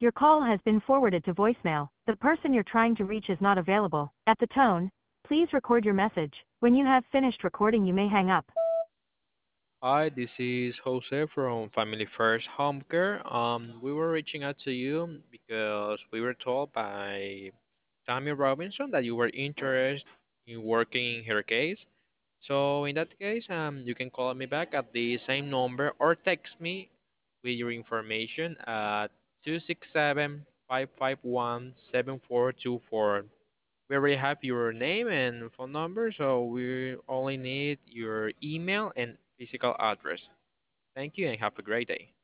Your call has been forwarded to voicemail. The person you're trying to reach is not available. At the tone, please record your message. When you have finished recording, you may hang up. Hi, this is Jose from Family First Home Care. We were reaching out to you because we were told by Tammy Robinson that you were interested in working in her case. So in that case, you can call me back at the same number or text me with your information at 267-551-7424. We already have your name and phone number, so we only need your email and physical address. Thank you and have a great day.